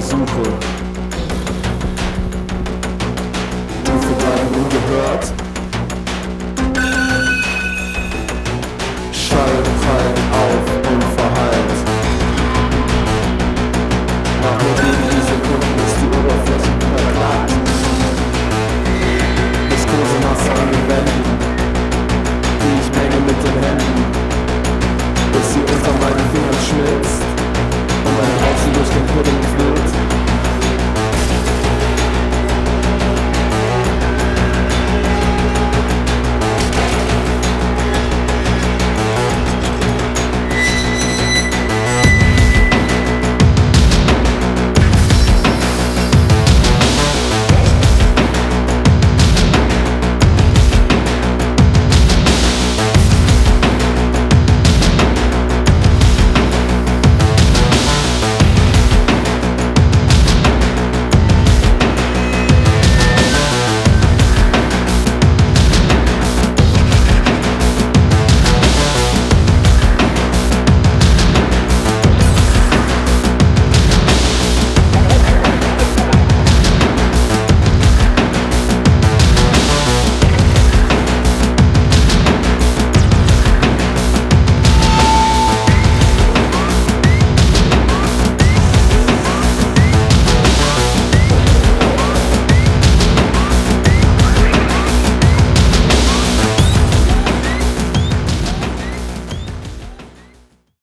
Suche. Rufe bleiben ungehört. Schall prallt auf unverheilt. Nach nur wenigen Sekunden ist die Oberfläche überglatt. Viskose Masse an den Wänden, die ich menge mit den Händen, bis sie unter meinen Fingern schmilzt und meine Haut sie durch den Pudding